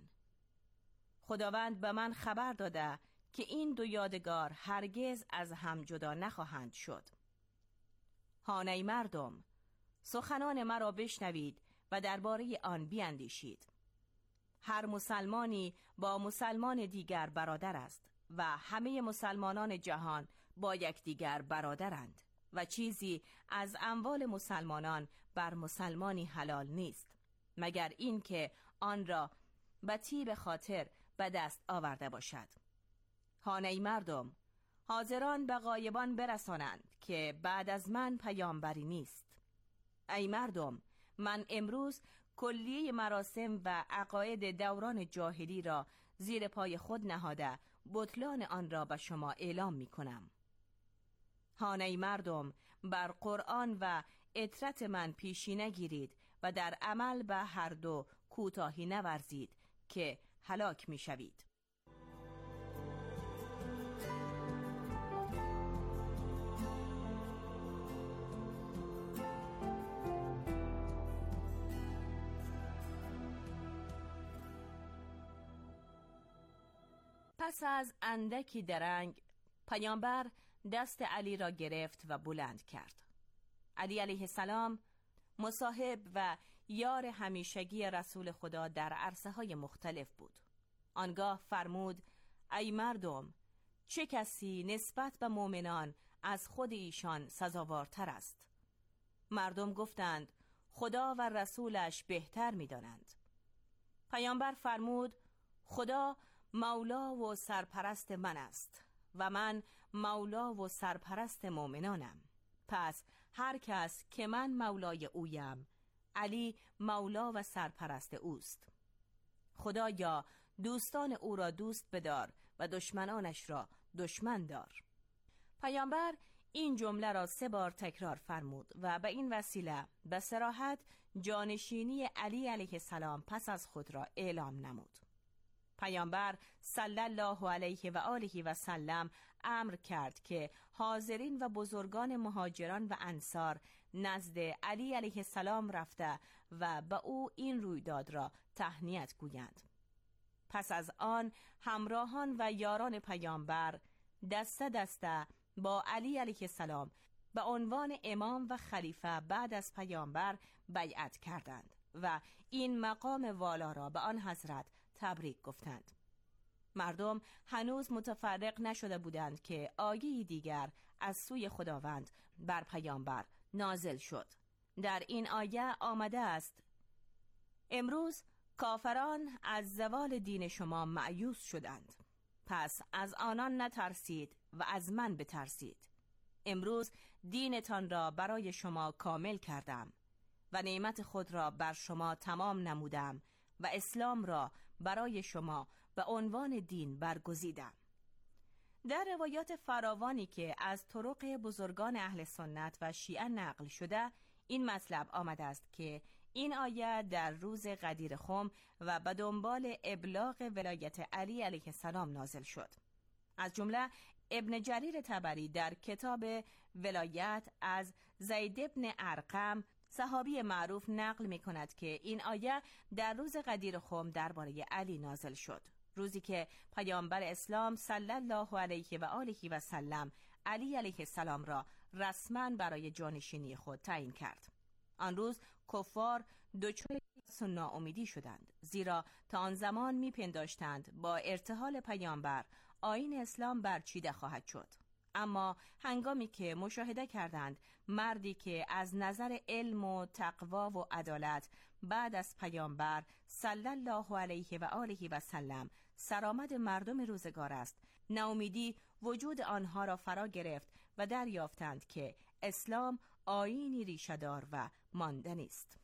خداوند به من خبر داده که این 2 یادگار هرگز از هم جدا نخواهند شد. هان ای مردم، سخنان مرا بشنوید و درباره آن بیندیشید. هر مسلمانی با مسلمان دیگر برادر است و همه مسلمانان جهان با یکدیگر برادرند و چیزی از اموال مسلمانان بر مسلمانی حلال نیست مگر این که آن را به طیب خاطر به دست آورده باشد. هان ای مردم، حاضران به غایبان برسانند که بعد از من پیامبری نیست. ای مردم، من امروز کلیه مراسم و عقاید دوران جاهلی را زیر پای خود نهاده بطلان آن را به شما اعلام می کنم. هان ای مردم، بر قرآن و اطرت من پیشی نگیرید و در عمل به هر 2 کوتاهی نورزید که هلاک می شوید. پس از اندکی درنگ پیامبر دست علی را گرفت و بلند کرد. علی علیه السلام مصاحب و یار همیشگی رسول خدا در عرصه‌های مختلف بود. آنگاه فرمود ای مردم، چه کسی نسبت به مؤمنان از خود ایشان سزاوارتر است. مردم گفتند خدا و رسولش بهتر می‌دانند. پیامبر فرمود خدا مولا و سرپرست من است و من مولا و سرپرست مؤمنانم. پس هر کس که من مولای اویم، علی مولا و سرپرست اوست. خدایا دوستان او را دوست بدار و دشمنانش را دشمن دار. پیامبر این جمله را 3 بار تکرار فرمود و به این وسیله به صراحت جانشینی علی علیه السلام پس از خود را اعلام نمود. پیامبر صلی الله علیه و آله و سلم امر کرد که حاضرین و بزرگان مهاجران و انصار نزد علی علیه السلام رفته و به او این رویداد را تهنیت گویند. پس از آن همراهان و یاران پیامبر دسته دسته با علی علیه السلام به عنوان امام و خلیفه بعد از پیامبر بیعت کردند و این مقام والا را به آن حضرت تبریک گفتند. مردم هنوز متفرق نشده بودند که آیه‌ای دیگر از سوی خداوند بر پیامبر نازل شد. در این آیه آمده است: امروز کافران از زوال دین شما مایوس شدند، پس از آنان نترسید و از من بترسید. امروز دینتان را برای شما کامل کردم و نعمت خود را بر شما تمام نمودم و اسلام را برای شما به عنوان دین برگزیدم. در روایات فراوانی که از طرق بزرگان اهل سنت و شیعه نقل شده این مطلب آمده است که این آیه در روز غدیر خم و به دنبال ابلاغ ولایت علی علیه السلام نازل شد. از جمله ابن جریر طبری در کتاب ولایت از زید بن ارقم صحابی معروف نقل می کند که این آیه در روز غدیر خم درباره علی نازل شد، روزی که پیامبر اسلام صلی الله علیه و آله و سلم علی علیه السلام را رسما برای جانشینی خود تعیین کرد. آن روز کفار دچار ناامیدی شدند، زیرا تا آن زمان میپنداشتند با ارتحال پیامبر آیین اسلام برچیده خواهد شد. اما هنگامی که مشاهده کردند مردی که از نظر علم و تقوا و عدالت بعد از پیامبر صلی الله علیه و آله و سلم سرآمد مردم روزگار است، ناامیدی وجود آنها را فرا گرفت و دریافتند که اسلام آیینی ریشه‌دار و ماندنی است.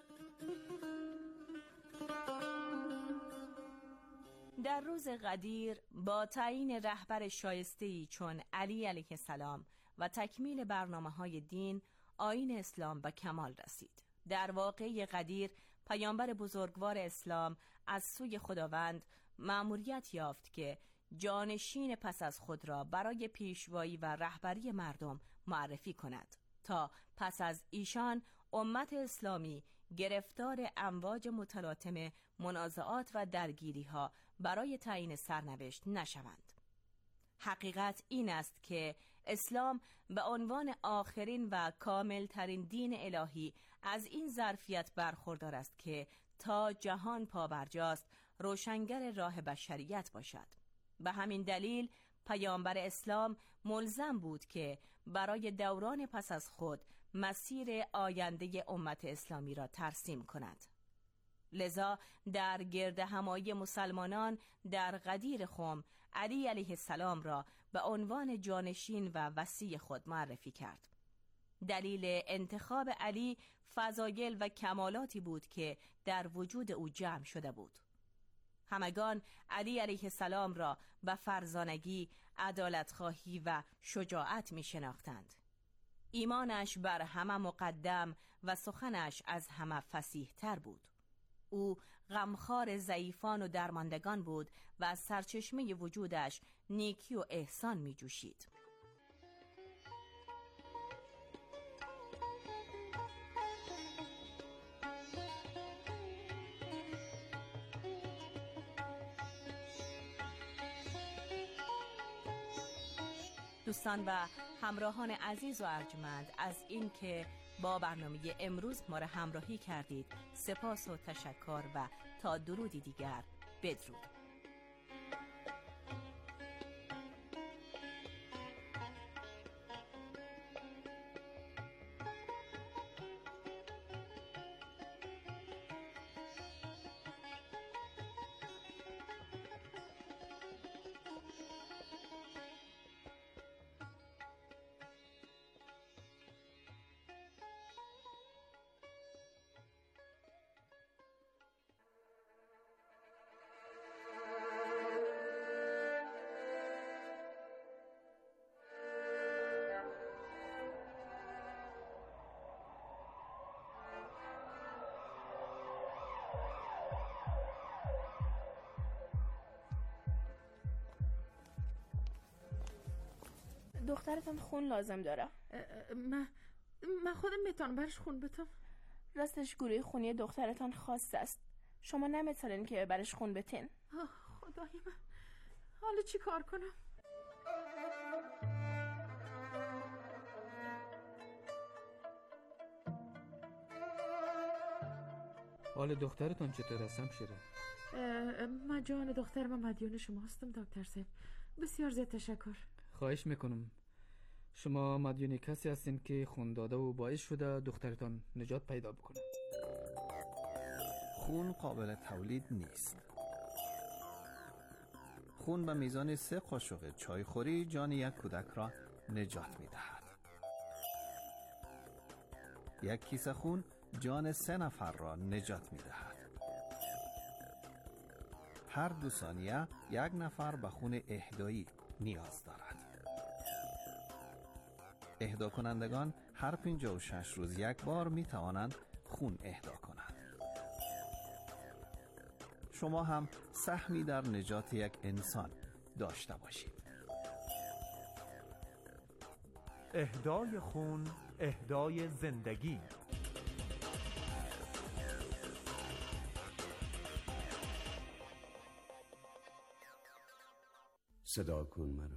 در روز غدیر با تعیین رهبر شایسته‌ای چون علی علیه السلام و تکمیل برنامه‌های دین، آیین اسلام به کمال رسید. در واقعه غدیر پیامبر بزرگوار اسلام از سوی خداوند مأموریت یافت که جانشین پس از خود را برای پیشوایی و رهبری مردم معرفی کند تا پس از ایشان امت اسلامی گرفتار امواج متلاطم منازعات و درگیری‌ها برای تعیین سرنوشت نشوند. حقیقت این است که اسلام به عنوان آخرین و کاملترین دین الهی از این ظرفیت برخوردار است که تا جهان پابرجاست روشنگر راه بشریت باشد. به همین دلیل پیامبر اسلام ملزم بود که برای دوران پس از خود مسیر آینده امت اسلامی را ترسیم کند. لذا در گرد همایی مسلمانان در غدیر خم علی علیه السلام را به عنوان جانشین و وصی خود معرفی کرد. دلیل انتخاب علی فضایل و کمالاتی بود که در وجود او جمع شده بود. همگان علی علیه السلام را به فرزانگی، عدالتخواهی و شجاعت می شناختند. ایمانش بر همه مقدم و سخنش از همه فصیح تر بود. او غمخوار ضعیفان و درماندگان بود و از سرچشمه وجودش نیکی و احسان می جوشید. دوستان و همراهان عزیز و ارجمند، از اینکه با برنامه امروز ما را همراهی کردید سپاس و تشکر و تا درودی دیگر بدرود. دخترتان خون لازم داره. من خودم میتونم برش خون بتم. راستش گروه خونی دخترتان خاص است. شما نمیتونین که برش خون بتین. خدای من، حالا چی کار کنم؟ حال دخترتون چطور است همشیره؟ من جان دخترم مدیون شما هستم دکتر صاحب. بسیار زیاد تشکر. خواهش میکنم. شما مدیون کسی هستین که خون داده و باعث شده دخترتان نجات پیدا بکنه. خون قابل تولید نیست. خون به میزان 3 قاشق چایخوری جان یک کودک را نجات میدهد. 1 کیسه خون جان 3 نفر را نجات میدهد. هر 2 ثانیه 1 نفر به خون اهدایی نیاز دارد. اهدا کنندگان هر 56 روز 1 بار می توانند خون اهدا کنند. شما هم سهمی در نجات یک انسان داشته باشید. اهدای خون، اهدای زندگی. صدا کن مرا،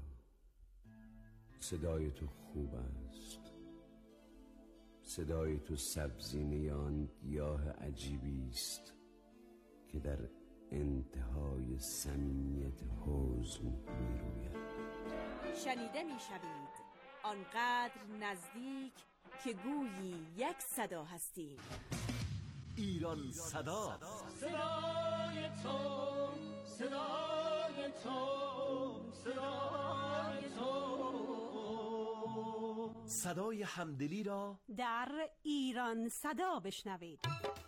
صدای تو خوب است. صدای تو سبزینه آن گیاه عجیبی است که در انتهای صمیمیت حزن می روید. شنیده می شوید آنقدر نزدیک که گویی یک صدا هستیم. ایران صدا. صدای تو، صدای تو، صدای تو. صدای همدلی را در ایران صدا بشنوید.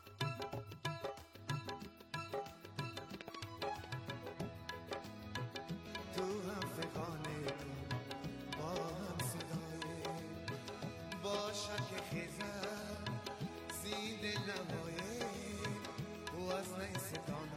تو هم فقانه با هم صدای باشد که خیزم زید نمایه و از نیستان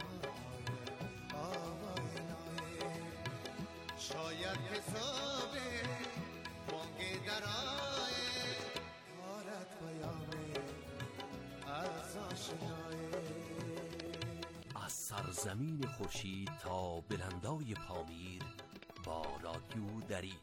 آوای نایه شاید حسابه بانگ درائه حالت پیامه از آشنایه. از سرزمین خورشید تا بلندای پامیر با رادیو دری.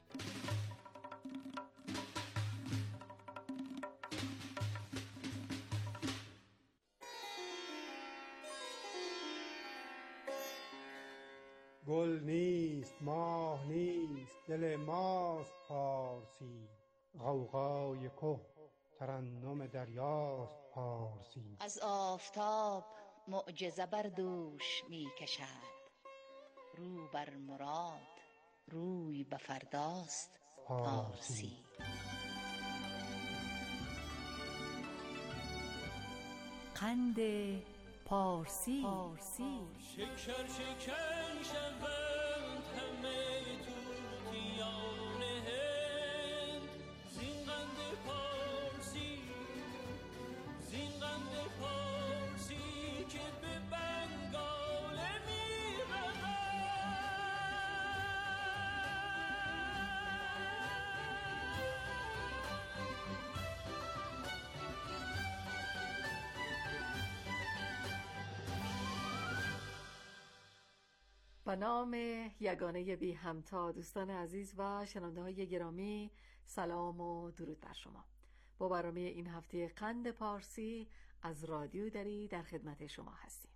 گل نیست، ماه نیست، دل ماست پارسی. غوغای که ترنم دریاست پارسی. از آفتاب معجزه بر دوش می کشد. رو بر مراد، روی به فرداست پارسی. قند پارسی. شکر شکن شوند همه توتیان هند. زین قند پارسی، زین قند پارسی که به بنگال می رود. به نام یگانه بی همتا، دوستان عزیز و شنونده های گرامی، سلام و درود بر شما. با برنامه این هفته قند پارسی از رادیو دری در خدمت شما هستیم.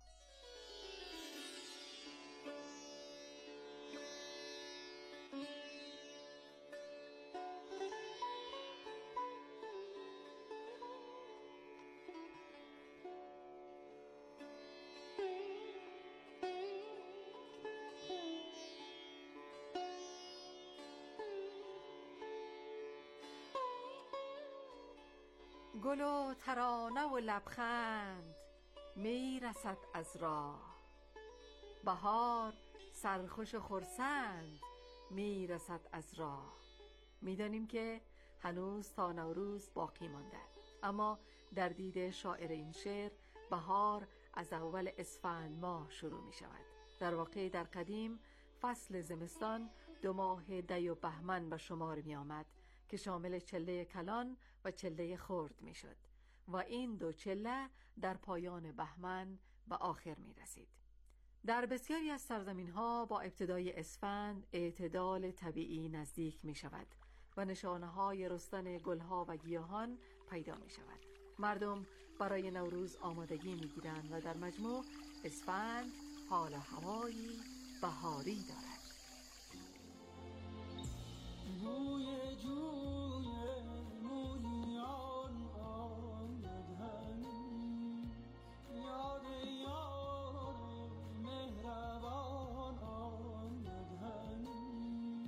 گل و ترانه و لبخند می رسد از راه. بهار سرخوش و خرسند می رسد از راه. می دانیم که هنوز تا نوروز باقی مانده، اما در دید شاعر این شعر بهار از اول اسفند ماه شروع می شود. در واقع در قدیم فصل زمستان 2 ماه دی و بهمن به شمار می آمد که شامل چله کلان و چله خرد می شد و این 2 چله در پایان بهمن به آخر می رسید. در بسیاری از سرزمین ها با ابتدای اسفند اعتدال طبیعی نزدیک می شود و نشانه های رستن گلها و گیاهان پیدا می شود. مردم برای نوروز آمادگی می گیرند و در مجموع اسفند حال هوایی بهاری دارد. موی جوی مویان آمد همی، یاد یار مهربان آمد همی.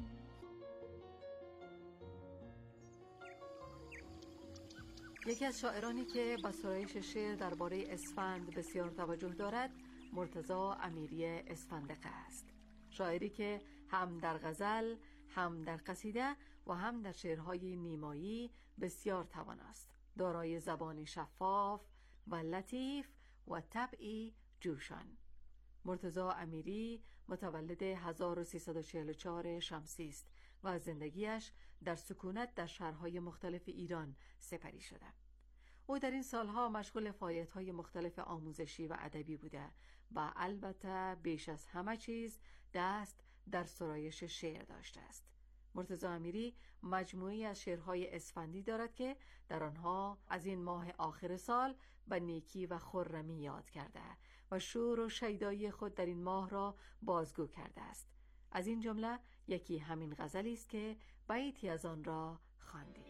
یکی از شاعرانی که به سرایش شعر درباره اسفند بسیار توجه دارد مرتضی امیری اسفندقه است. شاعری که هم در غزل، هم در قصیده و هم در شعرهای نیمایی بسیار تواناست. دارای زبانی شفاف و لطیف و طبعی جوشان. مرتضی امیری متولد 1344 شمسی است و از زندگیش در سکونت در شهرهای مختلف ایران سپری شده. او در این سالها مشغول فعالیت‌های مختلف آموزشی و ادبی بوده و البته بیش از همه چیز دست در سرایش شعر داشته است. مرتضی امیری مجموعی از شعرهای اسفندی دارد که در آنها از این ماه آخر سال به نیکی و خرمی یاد کرده و شور و شیدایی خود در این ماه را بازگو کرده است. از این جمله یکی همین غزلی است که بیتی از آن را خواندیم.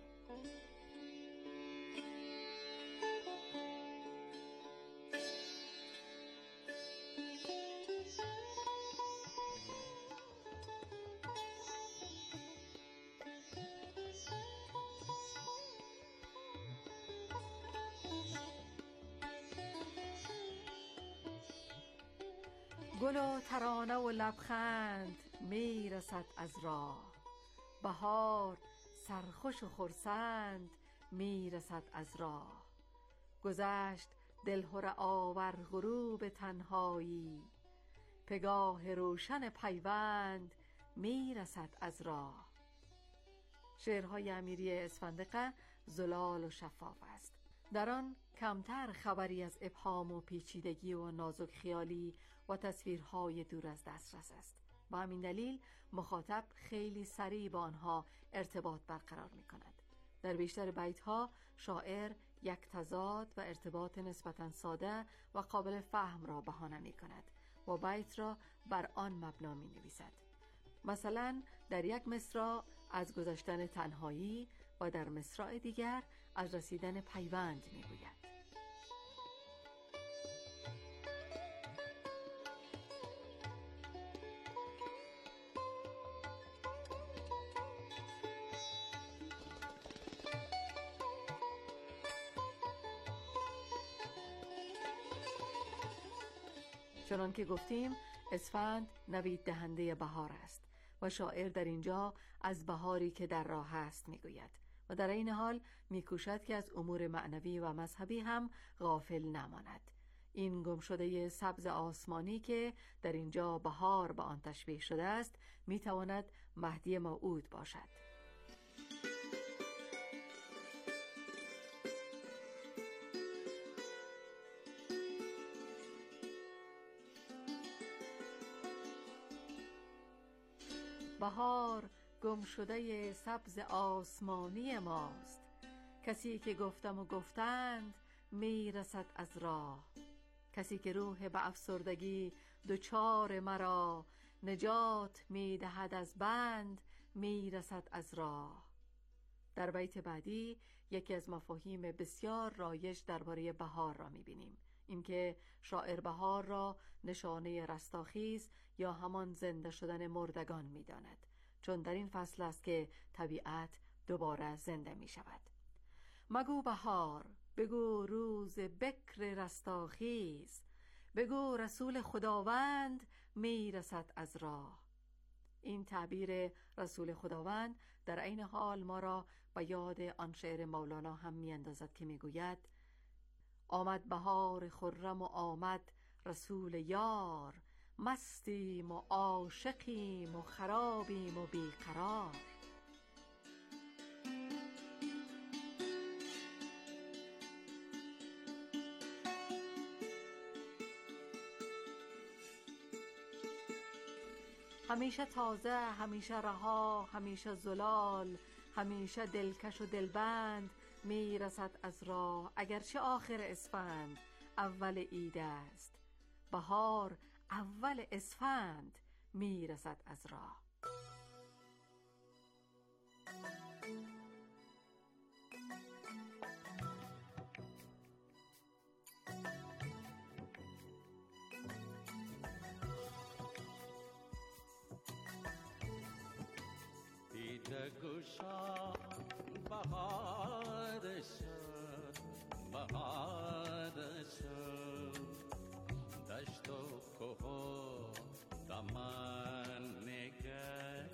گل و ترانه و لبخند می رسد از راه، بهار سرخوش و خرسند می رسد از راه. گذشت دلهره آور غروب تنهایی، پگاه روشن پیوند می رسد از راه. شعرهای امیری اسفندقه زلال و شفاف است. در آن کمتر خبری از ابهام و پیچیدگی و نازک خیالی و تصویرهای دور از دسترس است. با همین دلیل مخاطب خیلی سریع با آنها ارتباط برقرار می کند. در بیشتر بیتها شاعر یک تضاد و ارتباط نسبتاً ساده و قابل فهم را بهانه می کند و بیت را بر آن مبنا می نویسد. مثلا در یک مصرع از گذشتن تنهایی و در مصرع دیگر از رسیدن پیوند می گوید. چنان که گفتیم اسفند نوید دهنده بهار است و شاعر در اینجا از بهاری که در راه است میگوید و در این حال میکوشد که از امور معنوی و مذهبی هم غافل نماند. این گمشده سبز آسمانی که در اینجا بهار به آن تشبیه شده است میتواند مهدی موعود باشد. بهار گم شده سبز آسمانی ماست، کسی که گفتم و گفتند می رسد از راه. کسی که روح به افسردگی دچار مرا، نجات می دهد از بند می رسد از راه. در بیت بعدی یکی از مفاهیم بسیار رایج درباره بهار را می بینیم. اینکه شاعر بهار را نشانه رستاخیز یا همان زنده شدن مردگان می داند، چون در این فصل است که طبیعت دوباره زنده می شود. مگو بهار، بگو روز بکر رستاخیز، بگو رسول خداوند می رسد از راه. این تعبیر رسول خداوند در عین حال ما را به یاد آن شعر مولانا هم می اندازد که می گوید آمد بهار خرم و آمد رسول یار، مستیم و عاشقیم و خرابیم و بیقرار. همیشه تازه، همیشه رها، همیشه زلال، همیشه دلکش و دلبند میرسد از راه. اگرچه آخر اسفند اول عید است، بهار اول اسفند میرسد از راه. دیده گوشا بهار شد، بهار شد، دشت و کوه و دمن نگر.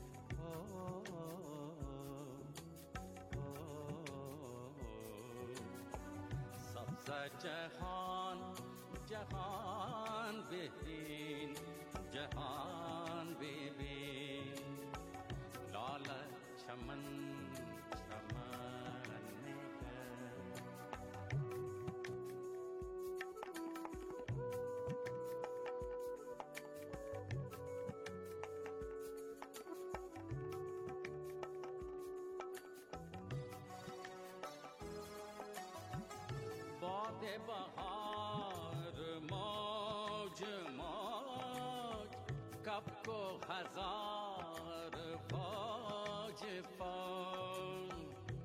سبز جهان، جهان ببین، جهان ببین، لاله چمن چمن نگر. باد بهار موج موج، کبک و هزار فوج فوج.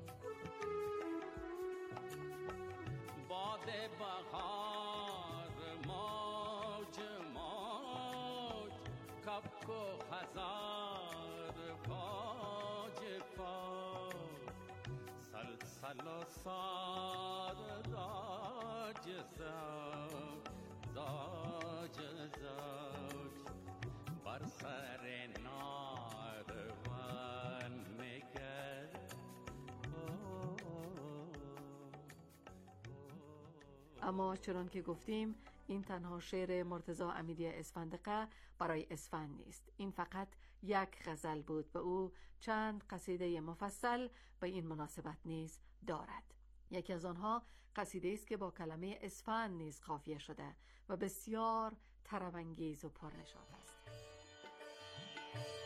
باد بهار موج موج، کبک و هزار فوج فوج. سلسل و سار زاج زاج، زاج زاج، بر سر ناروان نگر. اما چنان که گفتیم این تنها شعر مرتضی امیری اسفندقه برای اسفند نیست. این فقط یک غزل بود و او چند قصیده مفصل به این مناسبت نیز دارد. یکی از آنها قصیده است که با کلمه اسفند نیز قافیه شده و بسیار طرب‌انگیز و پرنشاط است.